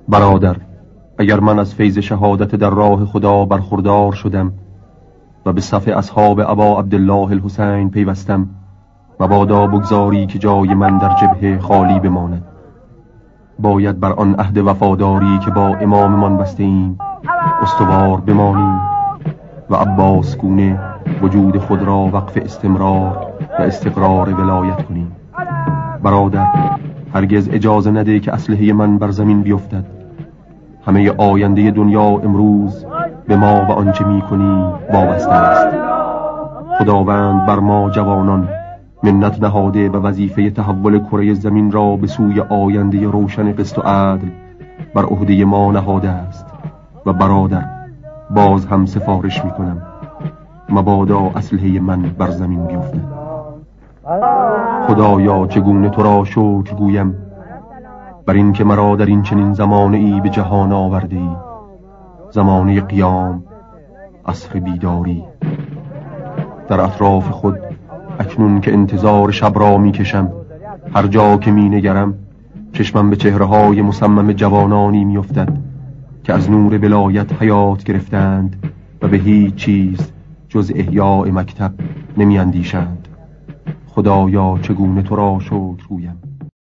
برادر، اگر من از فیض شهادت در راه خدا برخوردار شدم و به صف اصحاب ابا عبدالله الحسین پیوستم، مبادا بگذاری که جای من در جبهه خالی بماند. باید بر آن عهد وفاداری که با اماممان بسته ایم استوار بمانیم و عباس گونه وجود خود را وقف استمرار و استقرار ولایت کنیم. برادر، هرگز اجازه نده که اسلحه من بر زمین بیفتد. همه آینده دنیا امروز به ما و آنچه می کنیم وابسته است. خداوند بر ما جوانان منت نهاده و وظیفه تحول کره زمین را به سوی آینده روشن قسط و عدل بر عهده ما نهاده است. و برادر، باز هم سفارش می کنم مبادا اسلحه من بر زمین بیفتد. خدایا چگونه تو را شکر گویم بر این که مرا در این چنین زمانه ای به جهان آورده ای، زمانه قیام، عصر بیداری. در اطراف خود اکنون که انتظار شب را می کشم، هر جا که می نگرم چشمم به چهره‌های مصمم جوانانی می افتد که از نور ولایت حیات گرفتند و به هیچ چیز جز احیاء مکتب نمی اندیشند. خدایا چگونه تو را شکر گویم.